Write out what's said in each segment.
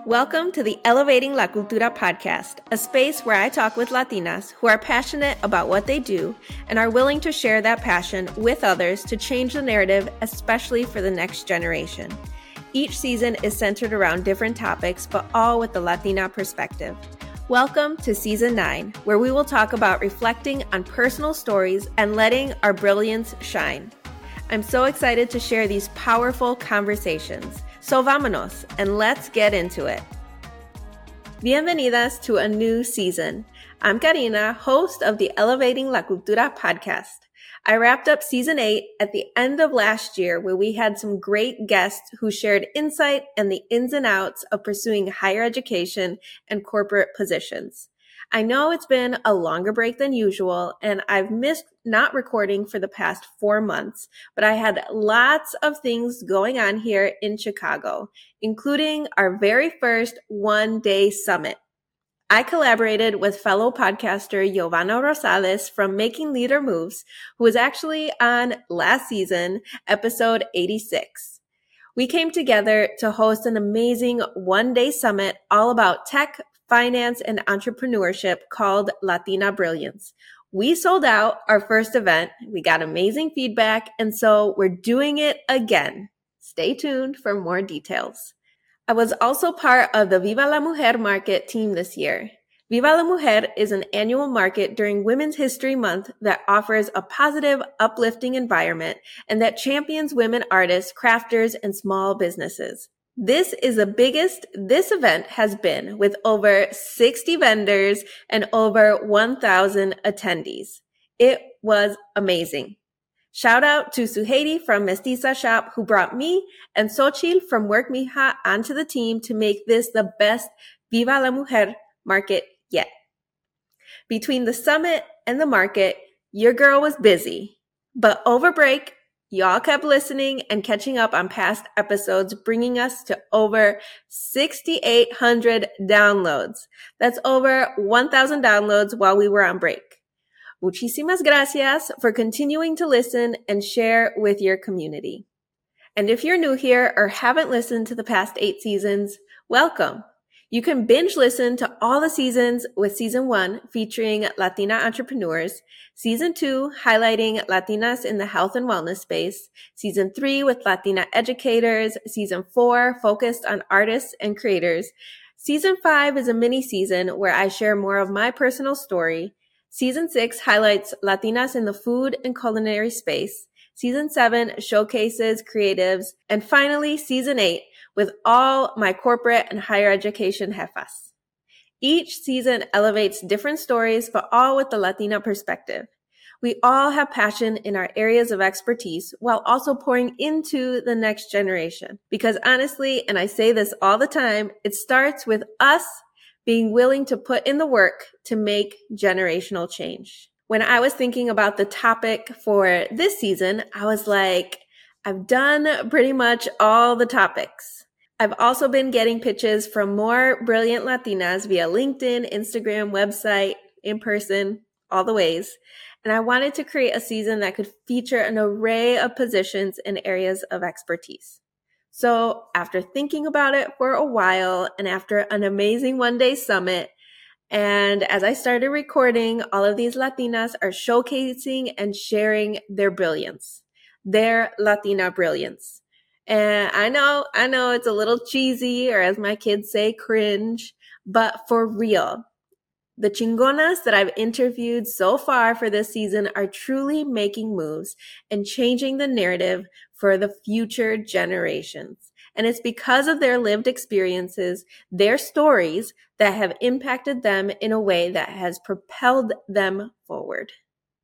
Welcome to the Elevating La Cultura podcast, a space where I talk with Latinas who are passionate about what they do and are willing to share that passion with others to change the narrative, especially for the next generation. Each season is centered around different topics, but all with the Latina perspective. Welcome to Season 9, where we will talk about reflecting on personal stories and letting our brilliance shine. I'm so excited to share these powerful conversations. So vámonos, and let's get into it. Bienvenidas to a new season. I'm Karina, host of the Elevating La Cultura podcast. I wrapped up Season 8 at the end of last year, where we had some great guests who shared insight and the ins and outs of pursuing higher education and corporate positions. I know it's been a longer break than usual, and I've missed not recording for the past 4 months, but I had lots of things going on here in Chicago, including our very first one-day summit. I collaborated with fellow podcaster Giovanna Rosales from Making Leader Moves, who was actually on last season, episode 86. We came together to host an amazing one-day summit all about tech, finance, and entrepreneurship called Latina Brilliance. We sold out our first event. We got amazing feedback, and so we're doing it again. Stay tuned for more details. I was also part of the Viva la Mujer market team this year. Viva la Mujer is an annual market during Women's History Month that offers a positive, uplifting environment and that champions women artists, crafters, and small businesses. This is the biggest this event has been, with over 60 vendors and over 1,000 attendees. It was amazing. Shout out to Suheidi from Mestiza Shop, who brought me, and Xochitl from Work Mija onto the team to make this the best Viva la Mujer market yet. Between the summit and the market, your girl was busy. But over break, y'all kept listening and catching up on past episodes, bringing us to over 6,800 downloads. That's over 1,000 downloads while we were on break. Muchísimas gracias for continuing to listen and share with your community. And if you're new here or haven't listened to the past 8 seasons, welcome. You can binge listen to all the seasons with Season 1 featuring Latina entrepreneurs, Season 2 highlighting Latinas in the health and wellness space, Season 3 with Latina educators, Season 4 focused on artists and creators, Season 5 is a mini season where I share more of my personal story, Season 6 highlights Latinas in the food and culinary space, Season 7 showcases creatives, and finally Season 8 with all my corporate and higher education jefas. Each season elevates different stories, but all with the Latina perspective. We all have passion in our areas of expertise while also pouring into the next generation. Because honestly, and I say this all the time, it starts with us being willing to put in the work to make generational change. When I was thinking about the topic for this season, I was like, I've done pretty much all the topics. I've also been getting pitches from more brilliant Latinas via LinkedIn, Instagram, website, in person, all the ways. And I wanted to create a season that could feature an array of positions and areas of expertise. So after thinking about it for a while and after an amazing one-day summit, and as I started recording, all of these Latinas are showcasing and sharing their brilliance, their Latina brilliance. And I know it's a little cheesy, or as my kids say, cringe, but for real, the chingonas that I've interviewed so far for this season are truly making moves and changing the narrative for the future generations. And it's because of their lived experiences, their stories, that have impacted them in a way that has propelled them forward.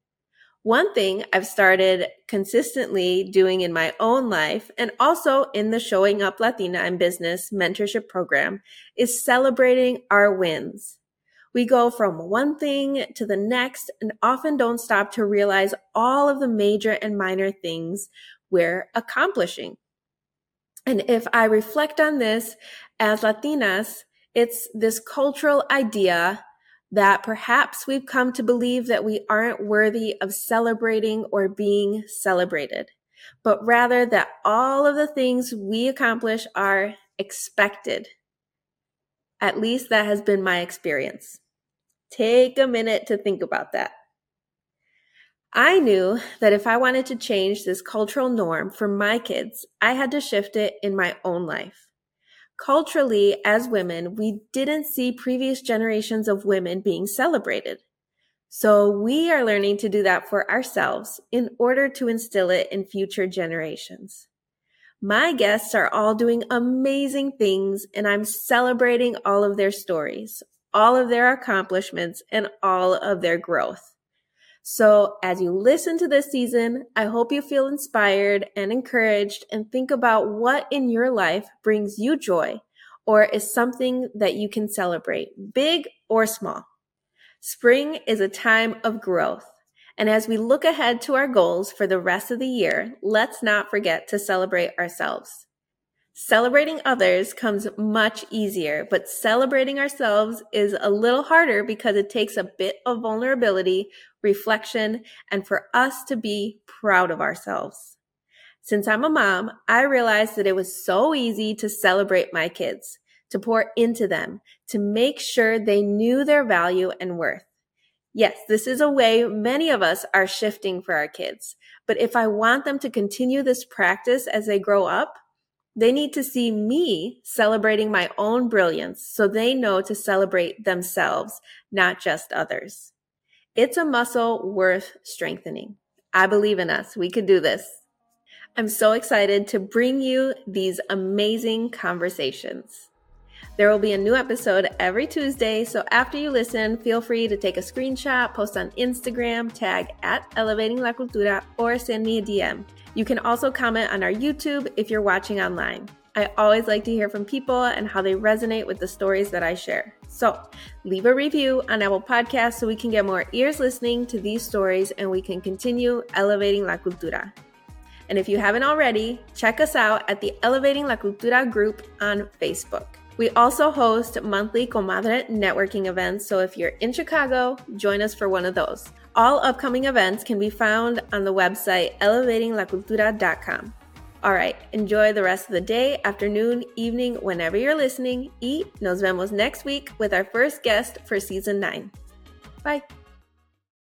One thing I've started consistently doing in my own life and also in the Showing Up Latina in Business mentorship program is celebrating our wins. We go from one thing to the next and often don't stop to realize all of the major and minor things we're accomplishing. And if I reflect on this as Latinas, it's this cultural idea that perhaps we've come to believe that we aren't worthy of celebrating or being celebrated, but rather that all of the things we accomplish are expected. At least that has been my experience. Take a minute to think about that. I knew that if I wanted to change this cultural norm for my kids, I had to shift it in my own life. Culturally, as women, we didn't see previous generations of women being celebrated. So we are learning to do that for ourselves in order to instill it in future generations. My guests are all doing amazing things, and I'm celebrating all of their stories, all of their accomplishments, and all of their growth. So as you listen to this season, I hope you feel inspired and encouraged and think about what in your life brings you joy or is something that you can celebrate, big or small. Spring is a time of growth. And as we look ahead to our goals for the rest of the year, let's not forget to celebrate ourselves. Celebrating others comes much easier, but celebrating ourselves is a little harder because it takes a bit of vulnerability, reflection, and for us to be proud of ourselves. Since I'm a mom, I realized that it was so easy to celebrate my kids, to pour into them, to make sure they knew their value and worth. Yes, this is a way many of us are shifting for our kids, but if I want them to continue this practice as they grow up, they need to see me celebrating my own brilliance so they know to celebrate themselves, not just others. It's a muscle worth strengthening. I believe in us. We can do this. I'm so excited to bring you these amazing conversations. There will be a new episode every Tuesday, so after you listen, feel free to take a screenshot, post on Instagram, tag @Elevating La Cultura, or send me a DM. You can also comment on our YouTube if you're watching online. I always like to hear from people and how they resonate with the stories that I share. So leave a review on Apple Podcasts so we can get more ears listening to these stories and we can continue elevating La Cultura. And if you haven't already, check us out at the Elevating La Cultura group on Facebook. We also host monthly Comadre networking events, so if you're in Chicago, join us for one of those. All upcoming events can be found on the website elevatinglacultura.com. All right, enjoy the rest of the day, afternoon, evening, whenever you're listening. Y nos vemos next week with our first guest for season 9. Bye.